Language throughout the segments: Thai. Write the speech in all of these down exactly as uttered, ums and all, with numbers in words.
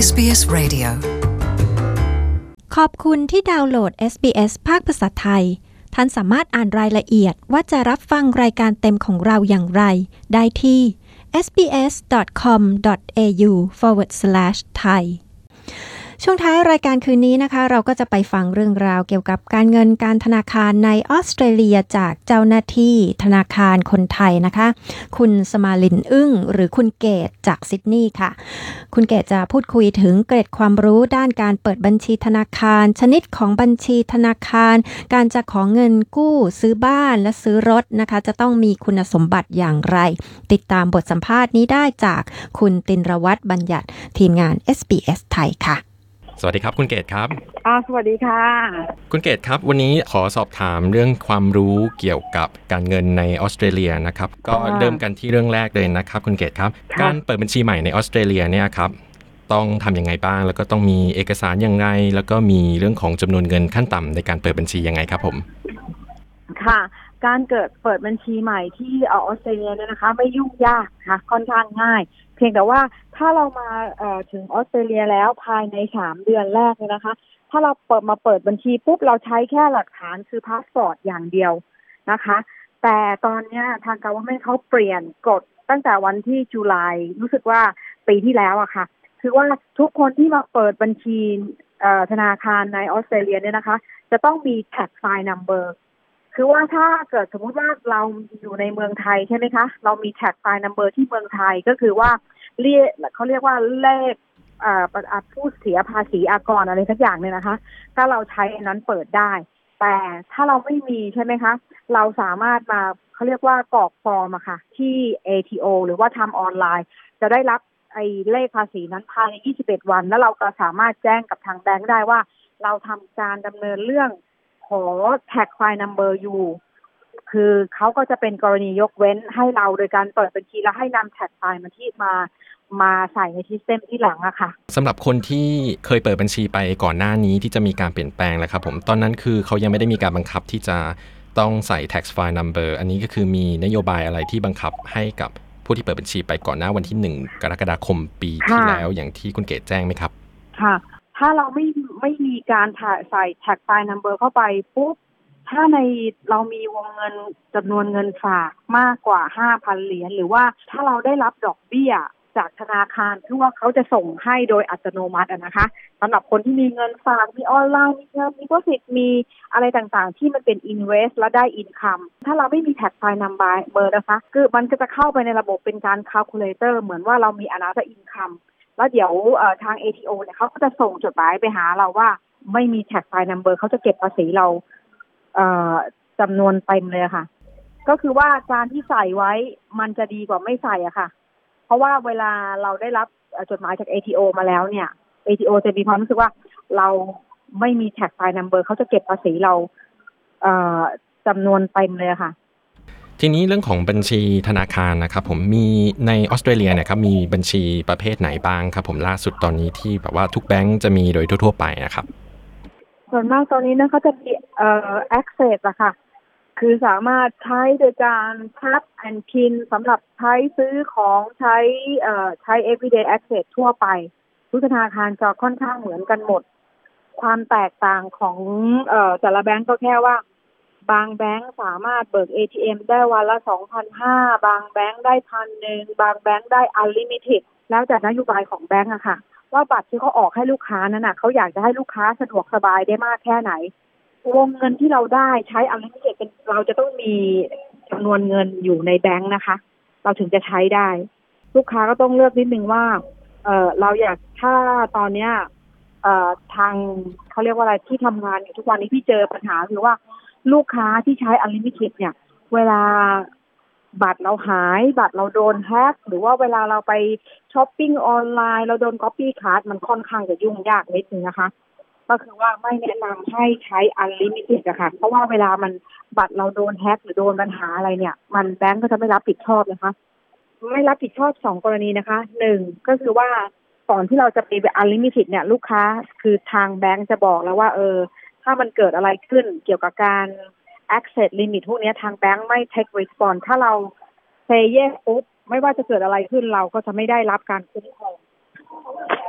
เอส บี เอส Radio ขอบคุณที่ดาวน์โหลด เอส บี เอส ภาคภาษาไทยท่านสามารถอ่านรายละเอียดว่าจะรับฟังรายการเต็มของเราอย่างไรได้ที่ เอส บี เอส ดอท คอม ดอท เอ ยู สแลช สแลช ไทยช่วงท้ายรายการคืนนี้นะคะเราก็จะไปฟังเรื่องราวเกี่ยวกับการเงินการธนาคารในออสเตรเลียจากเจ้าหน้าที่ธนาคารคนไทยนะคะคุณสมาลินอึ้งหรือคุณเกตจากซิดนีย์ค่ะคุณเกตจะพูดคุยถึงเกร็ดความรู้ด้านการเปิดบัญชีธนาคารชนิดของบัญชีธนาคารการจะขอเงินกู้ซื้อบ้านและซื้อรถนะคะจะต้องมีคุณสมบัติอย่างไรติดตามบทสัมภาษณ์นี้ได้จากคุณตินรวัฒน์บัญญัติทีมงาน เอส บี เอส ไทยค่ะสวัสดีครับคุณเกตครับอ่าสวัสดีค่ะคุณเกตครับวันนี้ขอสอบถามเรื่องความรู้เกี่ยวกับการเงินในออสเตรเลียนะครับก็เริ่มกันที่เรื่องแรกเลยนะครับคุณเกตครับการเปิดบัญชีใหม่ในออสเตรเลียเนี่ยครับต้องทำยังไงบ้างแล้วก็ต้องมีเอกสารยังไงแล้วก็มีเรื่องของจำนวนเงินขั้นต่ำในการเปิดบัญชียังไงครับผมค่ะการเกิดเปิดบัญชีใหม่ที่ออสเตรเลียเนี่ยนะคะไม่ยุ่งยากค่ะค่อนข้างง่ายเพียงแต่ว่าถ้าเรามาเอ่อถึงออสเตรเลียแล้วภายในสามเดือนแรกเนี่ยนะคะถ้าเราเปิดมาเปิดบัญชีปุ๊บเราใช้แค่หลักฐานคือพาสปอร์ตอย่างเดียวนะคะแต่ตอนนี้ทางการว่าไม่เขาเปลี่ยนกฎตั้งแต่วันที่ตุลารู้สึกว่าปีที่แล้วอะค่ะคือว่าทุกคนที่มาเปิดบัญชีเอ่อธนาคารในออสเตรเลียเนี่ยนะคะจะต้องมี tax file numberคือว่าถ้าเกิดสมมุติว่าเราอยู่ในเมืองไทยใช่ไหมคะเรามี tax file number ที่เมืองไทยก็คือว่าเรียกเขาเรียกว่าเลขเอ่อผู้เสียภาษีอากรอะไรสักอย่างเนี่ยนะคะถ้าเราใช้อันนั้นเปิดได้แต่ถ้าเราไม่มีใช่ไหมคะเราสามารถมาเขาเรียกว่ากรอกฟอร์มอะค่ะที่ เอ ที โอ หรือว่าทำออนไลน์จะได้รับไอ้เลขภาษีนั้นภายในยี่สิบเอ็ดวันแล้วเราก็สามารถแจ้งกับทางแบงค์ได้ว่าเราทำการดำเนินเรื่องขอ tax file number อยู่คือเขาก็จะเป็นกรณียกเว้นให้เราโดยการเปิดบัญชีแล้วให้นำ tax file มาที่มามาใส่ในซิสเต็มที่หลังอะค่ะสำหรับคนที่เคยเปิดบัญชีไปก่อนหน้านี้ที่จะมีการเปลี่ยนแปลงแล้วครับผมตอนนั้นคือเขายังไม่ได้มีการบังคับที่จะต้องใส่ tax file number อันนี้ก็คือมีนโยบายอะไรที่บังคับให้กับผู้ที่เปิดบัญชีไปก่อนหน้าวันที่หนึ่งกรกฎาคมปีที่แล้วอย่างที่คุณเกตแจ้งไหมครับค่ะถ้าเราไม่ไม่มีการใส่ tax file number เข้าไปปุ๊บถ้าในเรามีวงเงินจำนวนเงินฝากมากกว่า ห้าพัน เหรียญหรือว่าถ้าเราได้รับดอกเบี้ยจากธนาคารคือว่าเขาจะส่งให้โดยอัตโนมัตินะคะสำหรับคนที่มีเงินฝากมีออนไลน์มีเงินมี deposit มีอะไรต่างๆที่มันเป็น invest และได้ income ถ้าเราไม่มี tax file number นะคะคือมันก็จะเข้าไปในระบบเป็นการ calculator เหมือนว่าเรามี another income แล้วเดี๋ยวทาง เอ ที โอ เนี่ยเขาก็จะส่งจดหมายไปหาเราว่าไม่มี tax file number เขาจะเก็บภาษีเราจำนวนเต็มเลยค่ะก็คือว่าการที่ใส่ไว้มันจะดีกว่าไม่ใส่อะค่ะเพราะว่าเวลาเราได้รับจดหมายจาก เอ ที โอ มาแล้วเนี่ย เอ ที โอ จะมีความรู้สึกว่าเราไม่มี tax file number เขาจะเก็บภาษีเราจำนวนเต็มเลยค่ะทีนี้เรื่องของบัญชีธนาคารนะครับผมมีในออสเตรเลียเนี่ยครับมีบัญชีประเภทไหนบ้างครับผมล่าสุดตอนนี้ที่แบบว่าทุกแบงก์จะมีโดยทั่วๆไปนะครับส่วนมากตอนนี้นะเขาจะมีเอ่อ access อะค่ะคือสามารถใช้โดยการ tap and pin สำหรับใช้ซื้อของใช้เอ่อใช้ everyday access ทั่วไปทุกธนาคารจะค่อนข้างเหมือนกันหมดความแตกต่างของเอ่อแต่ละแบงก์ก็แค่ว่าบางแบงก์สามารถเบิก เอ ที เอ็ม ได้วันละ สองพันห้าร้อย บางแบงก์ได้ หนึ่งพัน บางแบงก์ได้ unlimited แล้วแต่นโยบายของแบงก์อะค่ะว่าบัตรที่เขาออกให้ลูกค้านั้นน่ะเขาอยากจะให้ลูกค้าสะดวกสบายได้มากแค่ไหนวงเงินที่เราได้ใช้อันนี้เป็นเราจะต้องมีจำนวนเงินอยู่ในแบงค์นะคะเราถึงจะใช้ได้ลูกค้าก็ต้องเลือกนิดนึงว่าเออเราอยากถ้าตอนเนี้ยเอ่อทางเขาเรียกว่าอะไรที่ทำงานอยู่ทุกวันนี้พี่เจอปัญหาคือว่าลูกค้าที่ใช้อันลิมิเต็ดเนี่ยเวลาบัตรเราหายบัตรเราโดนแฮ็กหรือว่าเวลาเราไปช้อปปิ้งออนไลน์เราโดน copy card มันค่อนข้างจะยุ่งยากนิดนึงนะคะก็คือว่าไม่แนะนำให้ใช้ unlimited อะค่ะเพราะว่าเวลามันบัตรเราโดนแฮ็กหรือโดนปัญหาอะไรเนี่ยมันแบงก์ก็จะไม่รับผิดชอบนะคะไม่รับผิดชอบสองกรณีนะคะหนึ่งก็คือว่าก่อนที่เราจะไป unlimited เนี่ยลูกค้าคือทางแบงก์จะบอกแล้วว่าเออถ้ามันเกิดอะไรขึ้นเกี่ยวกับการ access limit พวกนี้ทางแบงก์ไม่ take response ถ้าเรา say yes ปุ๊บไม่ว่าจะเกิดอะไรขึ้นเราก็จะไม่ได้รับการคุ้มครอง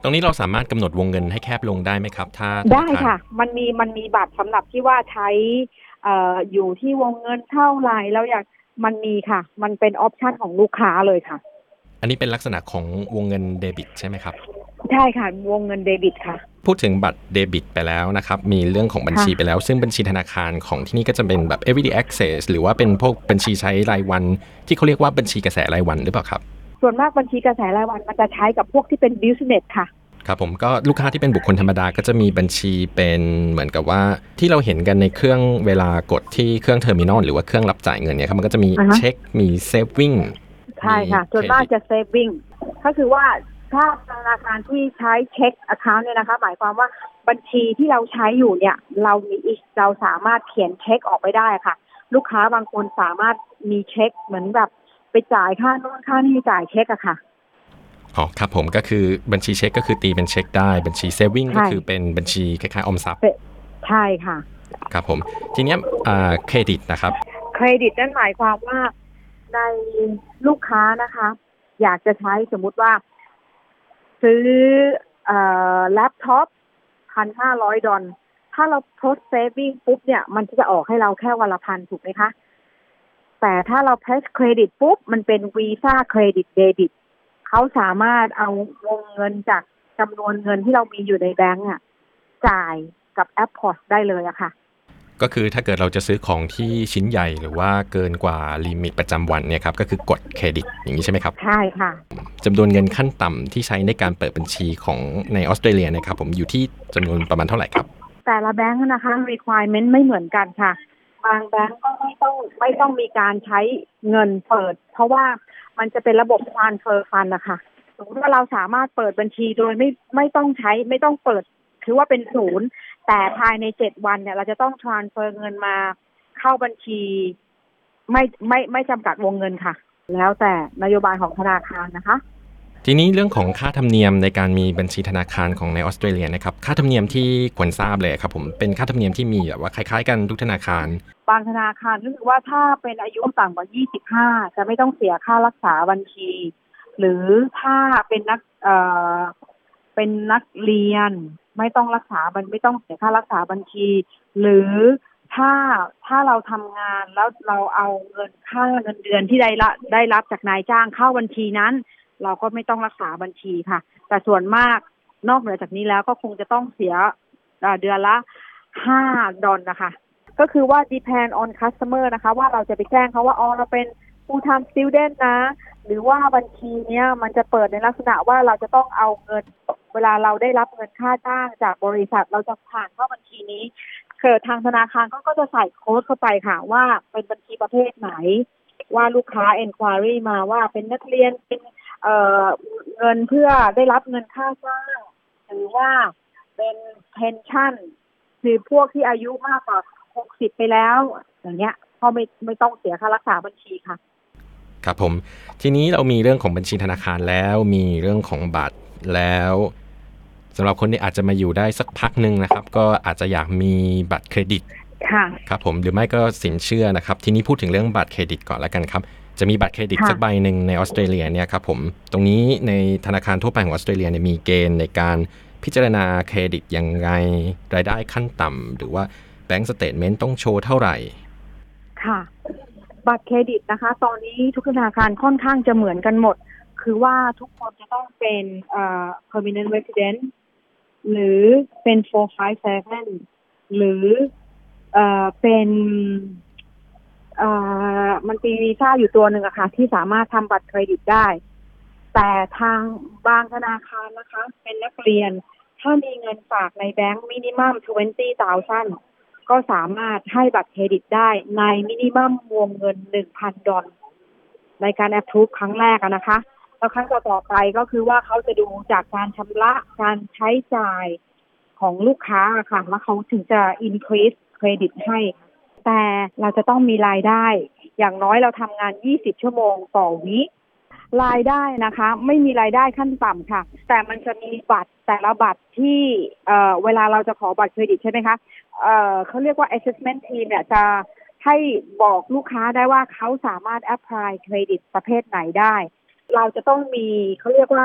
ตรงนี้เราสามารถกำหนดวงเงินให้แคบลงได้ไหมครับถ้าได้ค่ะมันมีมันมีบัตรสำหรับที่ว่าใช้เอ่ออยู่ที่วงเงินเท่าไหร่แล้วอยากมันมีค่ะมันเป็นออปชันของลูกค้าเลยค่ะอันนี้เป็นลักษณะของวงเงินเดบิตใช่ไหมครับใช่ค่ะวงเงินเดบิตค่ะพูดถึงบัตรเดบิตไปแล้วนะครับมีเรื่องของบัญชีไปแล้วซึ่งบัญชีธนาคารของที่นี่ก็จะเป็นแบบ everyday access หรือว่าเป็นพวกบัญชีใช้รายวันที่เขาเรียกว่าบัญชีกระแสรายวันหรือเปล่าครับส่วนมากบัญชีกระแสรายวันมันจะใช้กับพวกที่เป็น business ค่ะครับผมก็ลูกค้าที่เป็นบุคคลธรรมดาก็จะมีบัญชีเป็นเหมือนกับว่าที่เราเห็นกันในเครื่องเวลากดที่เครื่องเทอร์มินอลหรือว่าเครื่องรับจ่ายเงินเนี่ยครับมันก็จะมี uh-huh. เช็คมีเซฟวิ่งใช่ค่ะส่วนมากจะเซฟวิ่งก็คือว่าถ้าธนาคารที่ใช้เช็ค account เนี่ยนะคะหมายความว่าบัญชีที่เราใช้อยู่เนี่ยเรามีเราสามารถเขียนเช็คออกไปได้ค่ะลูกค้าบางคนสามารถมีเช็คเหมือนแบบไปจ่ายค่าโน่นค่านี่จ่ายเช็คอะค่ะอ๋อครับผมก็คือบัญชีเช็คก็คือตีเป็นเช็คได้บัญชีเซฟวิ่งก็คือเป็นบัญชีคล้ายๆออมทรัพย์ใช่ค่ะครับผมทีนี้เครดิตนะครับเครดิตนั่นหมายความว่าในลูกค้านะคะอยากจะใช้สมมุติว่าซื้อเอ่อแล็ปท็อป หนึ่งพันห้าร้อย ดอลถ้าเราโพสเซฟวิ่งปุ๊บเนี่ยมันจะออกให้เราแค่วันละพันถูกไหมคะแต่ถ้าเราเพสเครดิตปุ๊บมันเป็นวีซ่าเครดิตเดบิตเขาสามารถเอาวงเงินจากจำนวนเงินที่เรามีอยู่ในแบงก์อ่ะจ่ายกับแอปพอสได้เลยอะค่ะก็คือถ้าเกิดเราจะซื้อของที่ชิ้นใหญ่หรือว่าเกินกว่าลิมิตประจำวันเนี่ยครับก็คือกดเครดิตอย่างนี้ใช่ไหมครับใช่ค่ะจำนวนเงินขั้นต่ำที่ใช้ในการเปิดบัญชีของในออสเตรเลียนะครับผมอยู่ที่จำนวนประมาณเท่าไหร่ครับแต่ละแบงก์นะคะ requirement ไม่เหมือนกันค่ะบางแบงก์ก็ไม่ต้องไม่ต้องมีการใช้เงินเปิดเพราะว่ามันจะเป็นระบบ transfer fund นะคะสมมติว่าเราสามารถเปิดบัญชีโดยไม่ไม่ต้องใช้ไม่ต้องเปิดคือว่าเป็นศูนย์แต่ภายในเจ็ดวันเนี่ยเราจะต้อง transfer เงินมาเข้าบัญชีไม่ไม่ไม่จำกัดวงเงินค่ะแล้วแต่นโยบายของธนาคารนะคะทีนี้เรื่องของค่าธรรมเนียมในการมีบัญชีธนาคารของในออสเตรเลียนะครับค่าธรรมเนียมที่ควรทราบเลยครับผมเป็นค่าธรรมเนียมที่มีแบบว่าคล้ายๆกันทุกธนาคารบางธนาคารก็คือว่าถ้าเป็นอายุต่ำกว่ายี่สิบห้าจะไม่ต้องเสียค่ารักษาบัญชีหรือถ้าเป็นนักเอ่อเป็นนักเรียนไม่ต้องรักษาบัญไม่ต้องเสียค่ารักษาบัญชีหรือถ้าถ้าเราทำงานแล้วเราเอาเงินค่าเงินเดือนที่ได้ละได้รับจากนายจ้างเข้าบัญชีนั้นเราก็ไม่ต้องรักษาบัญชีค่ะแต่ส่วนมากนอกเหนือจากนี้แล้วก็คงจะต้องเสียเดือนละห้าดอลนะคะก็คือว่า depend on customer นะคะว่าเราจะไปแจ้งเขาว่าอ๋อเราเป็น full time student นะหรือว่าบัญชีเนี้ยมันจะเปิดในลักษณะว่าเราจะต้องเอาเงินเวลาเราได้รับเงินค่าจ้างจากบริษัทเราจะผ่านเข้าบัญชีนี้เกิดทางธนาคารก็ก็จะใส่โค้ดเข้าไปค่ะว่าเป็นบัญชีประเภทไหนว่าลูกค้า enquiry มาว่าเป็นนักเรียนเป็นเอ่อเงินเพื่อได้รับเงินค่าจ้างหรือว่าเป็น pension คือพวกที่อายุมากกว่าหกสิบไปแล้วอย่างเงี้ยก็ไม่ไม่ต้องเสียค่ารักษาบัญชีค่ะครับผมทีนี้เรามีเรื่องของบัญชีธนาคารแล้วมีเรื่องของบัตรแล้วสำหรับคนที่อาจจะมาอยู่ได้สักพักนึงนะครับก็อาจจะอยากมีบัตรเครดิตค่ะครับผมหรือไม่ก็สินเชื่อนะครับทีนี้พูดถึงเรื่องบัตรเครดิตก่อนแล้วกันครับจะมีบัตรเครดิตสักใบหนึ่งในออสเตรเลียเนี่ยครับผมตรงนี้ในธนาคารทั่วไปของออสเตรเลียเนี่ยมีเกณฑ์ในการพิจารณาเครดิตยังไงรายได้ขั้นต่ำหรือว่าแบงก์สเตทเมนต์ต้องโชว์เท่าไหร่ค่ะบัตรเครดิตนะคะตอนนี้ทุกธนาคารค่อนข้างจะเหมือนกันหมดคือว่าทุกคนจะต้องเป็นเอ่อ permanent resident หรือเป็นโฟร์ ไฟว์ เซเว่นหรือเอ่อเป็นเอ่อมันมีวีซ่าอยู่ตัวหนึ่งอะค่ะที่สามารถทำบัตรเครดิตได้แต่ทางบางธนาคารนะคะเป็นนักเรียนถ้ามีเงินฝากในแบงก์มินิมัม ยี่สิบพันก็สามารถให้บัตรเครดิตได้ในมินิมัมวงเงิน หนึ่งพัน ดอลในการแอปพรูฟครั้งแรกอะนะคะแล้วครั้งต่อไปก็คือว่าเขาจะดูจากการชำระการใช้จ่ายของลูกค้าค่ะแล้วเขาถึงจะ increase เครดิตให้แต่เราจะต้องมีรายได้อย่างน้อยเราทำงานยี่สิบชั่วโมงต่อวีครายได้นะคะไม่มีรายได้ขั้นต่ำค่ะแต่มันจะมีบัตรแต่ละบัตรที่เอ่อเวลาเราจะขอบัตรเครดิตใช่ไหมคะเอ่อเขาเรียกว่า assessment team เนี่ยจะให้บอกลูกค้าได้ว่าเขาสามารถ apply เครดิตประเภทไหนได้เราจะต้องมีเขาเรียกว่า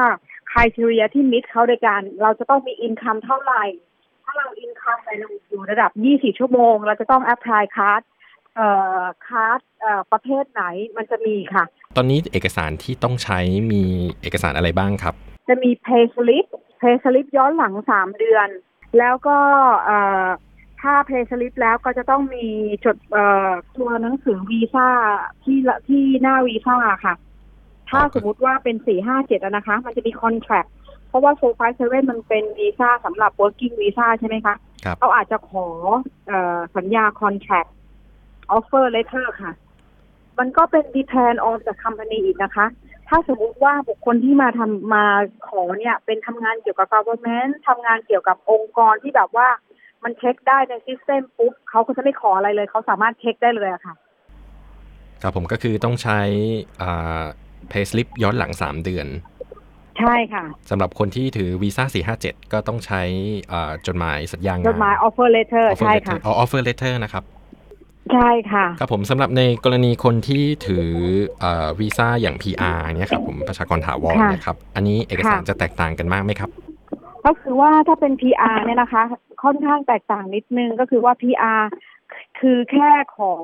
criteria ที่ meet เขาโดยการเราจะต้องมี income เท่าไหร่ถ้าเรา income ในอยู่ระดับยี่สิบสี่ชั่วโมงเราจะต้อง apply card เอ่อ card เอ่อประเภทไหนมันจะมีค่ะตอนนี้เอกสารที่ต้องใช้มีเอกสารอะไรบ้างครับจะมี pay slip pay slip ย้อนหลังสามเดือนแล้วก็เอ่อถ้า pay slip แล้วก็จะต้องมีจดเอ่อตัวหนังสือวีซ่าที่ที่หน้าวีซ่าค่ะถ้าสมมุติว่าเป็นสี่ห้าเจ็ดนะคะมันจะมี contract เพราะว่าโฟร์ ไฟว์ เซเว่นมันเป็นวีซ่าสำหรับ working visa ใช่ไหมคะเขาอาจจะขอเอ่อสัญญา contract offer letter ค่ะมันก็เป็น depend on the company อีกนะคะถ้าสมมุติว่าบุคคลที่มาทำมาขอเนี่ยเป็นทำงานเกี่ยวกับ government ทำงานเกี่ยวกับองค์กรที่แบบว่ามันเช็คได้ใน system ปุ๊บเขาก็จะไม่ขออะไรเลยเขาสามารถเช็คได้เลยอะค่ะครับผมก็คือต้องใช้อ่า pay slip ย้อนหลังสามเดือนใช่ค่ะสำหรับคนที่ถือวีซ่าสี่ห้าเจ็ดก็ต้องใช้จดหมายสัญญางานจดหมาย offer letter ใช่ค่ะอ๋อ offer letter นะครับใช่ค่ะครับผมสำหรับในกรณีคนที่ถือวีซ่าอย่าง พี อาร์ เนี่ยครับผมประชากรถาวรเนี่ยครับอันนี้เอกสารจะแตกต่างกันมากไหมครับก็คือว่าถ้าเป็น พี อาร์ เนี่ยนะคะค่อนข้างแตกต่างนิดนึงก็คือว่า พี อาร์ คือแค่ขอ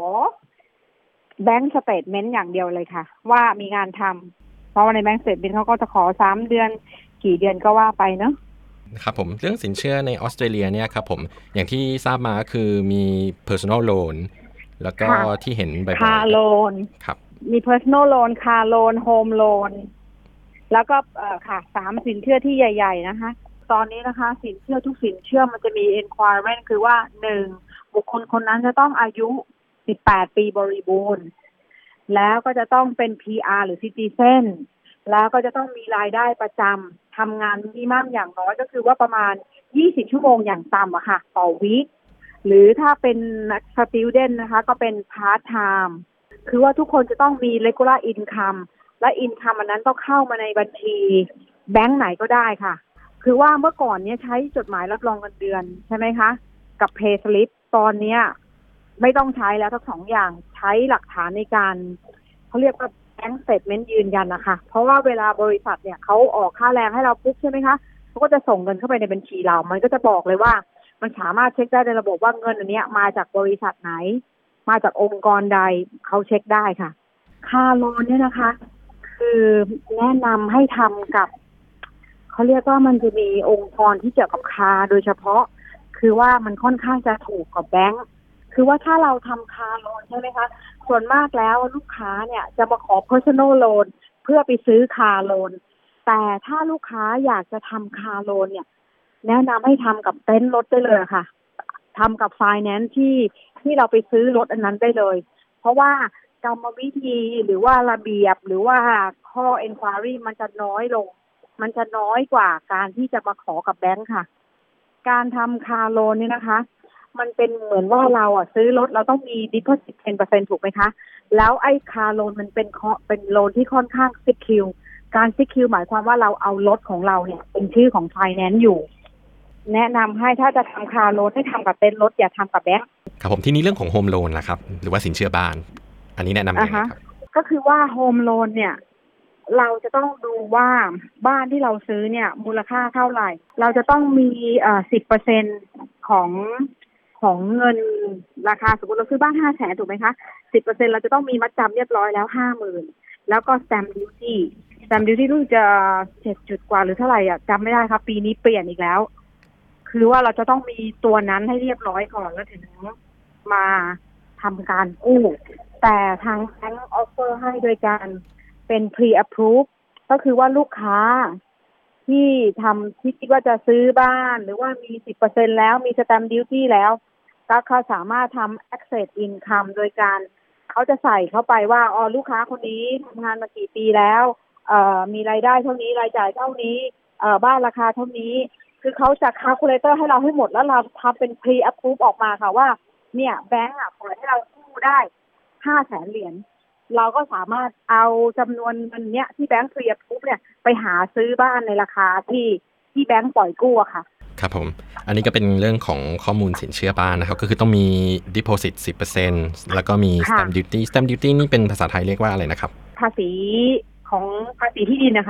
bank statement อย่างเดียวเลยค่ะว่ามีงานทำเพราะว่าใน bank statement เขาก็จะขอสามเดือนกี่เดือนก็ว่าไปเนาะครับผมเรื่องสินเชื่อในออสเตรเลียเนี่ยครับผมอย่างที่ทราบมาคือมี personal loan แล้วก็ที่เห็นบ่อยๆ car loan ครับมี personal loan car loan home loan แล้วก็เอ่อค่ะสามสินเชื่อที่ใหญ่ๆนะคะตอนนี้นะคะสินเชื่อทุกสินเชื่อมันจะมี requirement คือว่าหนึ่งบุคคลคนนั้นจะต้องอายุสิบแปดปีบริบูรณ์แล้วก็จะต้องเป็น พี อาร์ หรือ Citizen แล้วก็จะต้องมีรายได้ประจำทำงานมินิมัมอย่างน้อยก็คือว่าประมาณยี่สิบชั่วโมงอย่างต่ำอะค่ะต่อวีคหรือถ้าเป็นนัก student นะคะก็เป็น part time คือว่าทุกคนจะต้องมี regular income และ income อันนั้นต้องเข้ามาในบัญชีแบงก์ไหนก็ได้ค่ะคือว่าเมื่อก่อนเนี้ยใช้จดหมายรับรองเงินเดือนใช่ไหมคะกับ pay slip ตอนเนี้ยไม่ต้องใช้แล้วทั้งสองอย่างใช้หลักฐานในการเขาเรียกว่า bank statement ยืนยันนะคะเพราะว่าเวลาบริษัทเนี่ยเขาออกค่าแรงให้เราปุ๊บใช่ไหมคะเขาก็จะส่งเงินเข้าไปในบัญชีเรามันก็จะบอกเลยว่ามันสามารถเช็คได้ในระบบว่าเงินอันนี้มาจากบริษัทไหนมาจากองค์กรใดเขาเช็คได้ค่ะค่าโลนเนี่ยนะคะคือแนะนำให้ทำกับเขาเรียกว่ามันจะมีองค์กรที่เกี่ยวกับคาโดยเฉพาะคือว่ามันค่อนข้างจะถูกกว่าแบงก์คือว่าถ้าเราทำคาโลนใช่ไหมคะส่วนมากแล้วลูกค้าเนี่ยจะมาขอ personal loan เพื่อไปซื้อคาโลนแต่ถ้าลูกค้าอยากจะทำคาโลนเนี่ยแนะนำให้ทำกับเต็นท์รถได้เลยค่ะทำกับ finance ที่ที่เราไปซื้อรถอันนั้นได้เลยเพราะว่ากรรมวิธีหรือว่าระเบียบหรือว่าข้อ enquiry มันจะน้อยลงมันจะน้อยกว่าการที่จะมาขอกับแบงค์ค่ะการทำคาโลนนี่นะคะมันเป็นเหมือนว่าเราอ่ะซื้อรถเราต้องมี deposit สิบเปอร์เซ็นต์ ถูกไหมคะแล้วไอ้คาโลนมันเป็นเป็นโลนที่ค่อนข้าง secure การ secure หมายความว่าเราเอารถของเราเนี่ยเป็นชื่อของ finance อยู่แนะนำให้ถ้าจะทำคาโลนให้ทำกับเต็นท์รถอย่าทำกับแบงค์ครับผมที่นี้เรื่องของโฮมโลนล่ะครับหรือว่าสินเชื่อบ้านอันนี้แนะนำยังไงครับก็คือว่าโฮมโลนเนี่ยเราจะต้องดูว่าบ้านที่เราซื้อเนี่ยมูลค่าเท่าไหร่เราจะต้องมีเอ่อ สิบเปอร์เซ็นต์ ของของเงินราคาสมมติเราซื้อบ้าน ห้าแสน ถูกไหมคะ สิบเปอร์เซ็นต์ เราจะต้องมีมัดจำเรียบร้อยแล้ว ห้าหมื่น แล้วก็ stamp duty stamp duty รู้จะเจ็ดจุดกว่าหรือเท่าไหร่อ่ะจำไม่ได้ครับปีนี้เปลี่ยนอีกแล้วคือว่าเราจะต้องมีตัวนั้นให้เรียบร้อยก่อนแล้วถึงมาทำการกู้แต่ทางแบงก์ออฟเฟอร์ให้โดยการเป็น pre-approve ก็คือว่าลูกค้าที่ทำที่คิดว่าจะซื้อบ้านหรือว่ามี สิบเปอร์เซ็นต์ แล้วมี stamp duty แล้วก็เขาสามารถทำ access income โดยการเขาจะใส่เข้าไปว่าอ๋อลูกค้าคนนี้ทำงานมากี่ปีแล้วเอ่อมีรายได้เท่านี้รายจ่ายเท่านี้เอ่อบ้านราคาเท่านี้คือเขาจะ calculator ให้เราให้หมดแล้วเราทำเป็น pre-approve ออกมาค่ะว่าเนี่ยแบงก์อ่ะปล่อยให้เรากู้ได้ห้าแสนเหรียญเราก็สามารถเอาจำนวนเงินเนี้ยที่แบงก์ pre-approve เนี่ยไปหาซื้อบ้านในราคาที่ที่แบงก์ปล่อยกู้อะค่ะครับผมอันนี้ก็เป็นเรื่องของข้อมูลสินเชื่อบ้านนะครับก็คือต้องมี deposit สิบเปอร์เซ็นต์ แล้วก็มี stamp duty stamp duty นี่เป็นภาษาไทยเรียกว่าอะไรนะครับภาษีของภาษีที่ดินนะคะ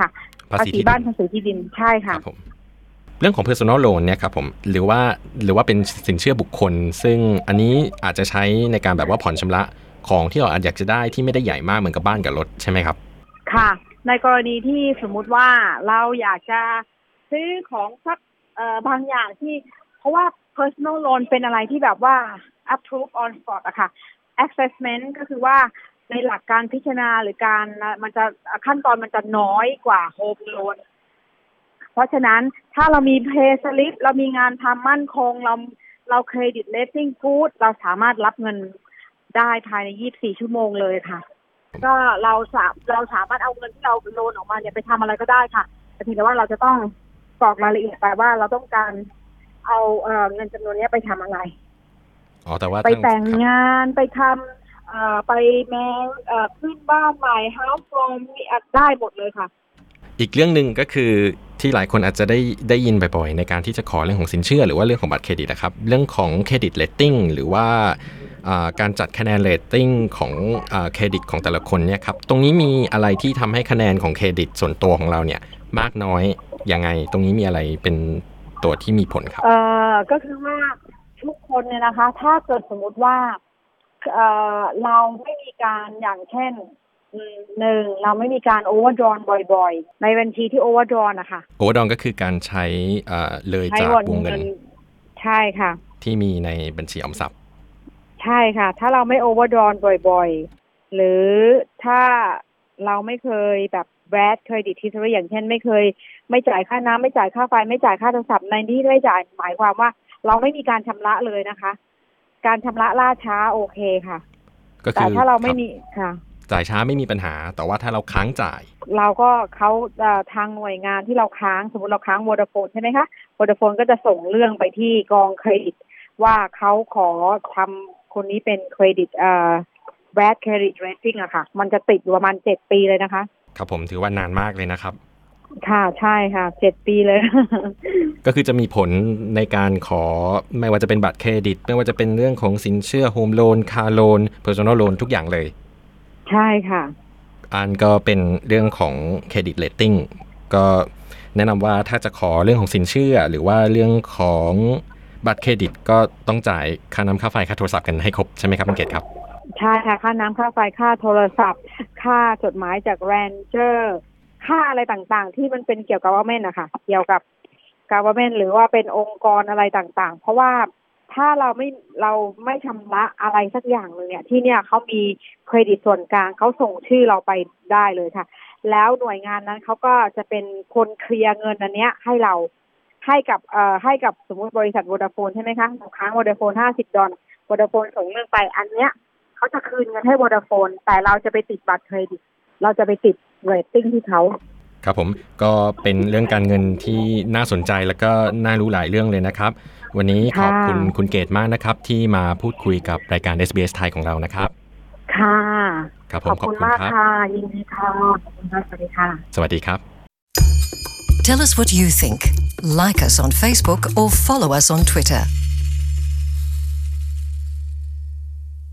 ภาภาษีษีที่ดิบ้านนภาษีที่ดินใช่คค่ะรับผมเรื่องของ personal loan เนี่ยครับผมหรือว่าหรือว่าเป็นสินเชื่อบุคคลซึ่งอันนี้อาจจะใช้ในการแบบว่าผ่อนชำระของที่เราอาจอยากจะได้ที่ไม่ได้ใหญ่มากเหมือนกับบ้านกับรถใช่ไหมครับค่ะในกรณีที่สมมุติว่าเราอยากจะซื้อของสักเอ่อบางอย่างที่เพราะว่า personal loan เป็นอะไรที่แบบว่า approve on spot อะค่ะ assessment ก็คือว่าในหลักการพิจารณาหรือการมันจะขั้นตอนมันจะน้อยกว่า home loan เพราะฉะนั้นถ้าเรามี pay slip เรามีงานทำมั่นคงเราเราเครดิต rating good เราสามารถรับเงินได้ภายในยี่สิบสี่ชั่วโมงเลยค่ะก็เราสามเราสามารถเอาเงินที่เราโลนออกมาเนี่ยไปทำอะไรก็ได้ค่ะแต่เพียงแต่ว่าเราจะต้องกรอกรายละเอียดไปว่าเราต้องการเอาเอ่อเงินจำนวนนี้ไปทำอะไรอ๋อแต่ว่าไปแต่งงานไปทำเอ่อไปแม้เอ่อขึ้นบ้านใหม่ house warming มีได้หมดเลยค่ะอีกเรื่องหนึ่งก็คือที่หลายคนอาจจะได้ได้ยินบ่อยๆในการที่จะขอเรื่องของสินเชื่อหรือว่าเรื่องของบัตรเครดิตนะครับเรื่องของเครดิตเรตติ้งหรือว่าการจัดคะแนนเรตติ้งของเครดิตของแต่ละคนเนี่ยครับตรงนี้มีอะไรที่ทำให้คะแนนของเครดิตส่วนตัวของเราเนี่ยมากน้อยยังไงตรงนี้มีอะไรเป็นตัวที่มีผลครับเอ่อก็คือว่าทุกคนเนี่ยนะคะถ้าเกิดสมมุติว่าเอ่อเราไม่มีการอย่างเช่นหนึ่งเราไม่มีการโอเวอร์ดรอนบ่อยๆในบัญชีที่โอเวอร์ดรอนนะคะโอเวอร์ดรอนก็คือการใช้เลยจากวงเงินใช่ค่ะที่มีในบัญชีออมทรัพย์ใช่ค่ะถ้าเราไม่โอเวอร์ดรอนบ่อยๆหรือถ้าเราไม่เคยแบบแบดเครดิตฮิสทอรีอย่างเช่นไม่เคยไม่จ่ายค่าน้ำไม่จ่ายค่าไฟไม่จ่ายค่าโทรศัพท์ในที่ไม่จ่ายหมายความว่าเราไม่มีการชำระเลยนะคะการชำระล่าช้าโอเคค่ะแต่ถ้าเราไม่มีค่ะจ่ายช้าไม่มีปัญหาแต่ว่าถ้าเราค้างจ่ายเราก็เขาทางหน่วยงานที่เราค้างสมมติเราค้าง Vodafone ใช่ไหมคะ Vodafone ก็จะส่งเรื่องไปที่กองเครดิตว่าเขาขอทำคนนี้เป็นเครดิตเอ่อ bad credit rating อะค่ะมันจะติดอยู่ประมาณเจ็ดปีเลยนะคะครับผมถือว่านานมากเลยนะครับค่ะใช่ค่ะเจ็ดปีเลยก็คือจะมีผลในการขอไม่ว่าจะเป็นบัตรเครดิตไม่ว่าจะเป็นเรื่องของสินเชื่อโฮมโลนคาร์โลนเพอร์ซันอลโลนทุกอย่างเลยใช่ค่ะอันก็เป็นเรื่องของเครดิตเรตติ้งก็แนะนำว่าถ้าจะขอเรื่องของสินเชื่อหรือว่าเรื่องของบัตรเครดิตก็ต้องจ่ายค่าน้ำค่าไฟค่าโทรศัพท์กันให้ครบใช่ไหมครับคุณเกศครับใช่ค่ะค่าน้ำค่าไฟค่าโทรศัพท์ค่าจดหมายจากแรนเจอร์ค่าอะไรต่างๆที่มันเป็นเกี่ยวกับ government นะคะเกี่ยวกับ government หรือว่าเป็นองค์กรอะไรต่างๆเพราะว่าถ้าเราไม่เราไม่ชำระอะไรสักอย่างนึงเนี่ยที่เนี่ยเขามีเครดิตส่วนกลางเขาส่งชื่อเราไปได้เลยค่ะแล้วหน่วยงานนั้นเขาก็จะเป็นคนเคลียร์เงินอันเนี้ยให้เราให้กับเอ่อให้กับสมมุติบริษัท Vodafone ใช่ไหมคะเราค้าง Vodafone ห้าสิบดอลลาร์ Vodafone ส่งเงินไปอันเนี้ยเขาจะคืนเงินให้ Vodafone แต่เราจะไปติดบัตรเครดิตเราจะไปติดเรตติ้งที่เขาครับผมก็เป็นเรื่องการเงินที่น่าสนใจแล้วก็น่ารู้หลายเรื่องเลยนะครับวันนี้ขอบคุณคุณเกศมากนะครับที่มาพูดคุยกับรายการ เอส บี เอส ไทยของเรานะครับค่ะครับผมขอบคุณมากค่ะยินดีค่ะขอบคุณค่ะสวัสดีค่ะสวัสดีครับ Tell us what you think. Like us on Facebook or follow us on Twitter.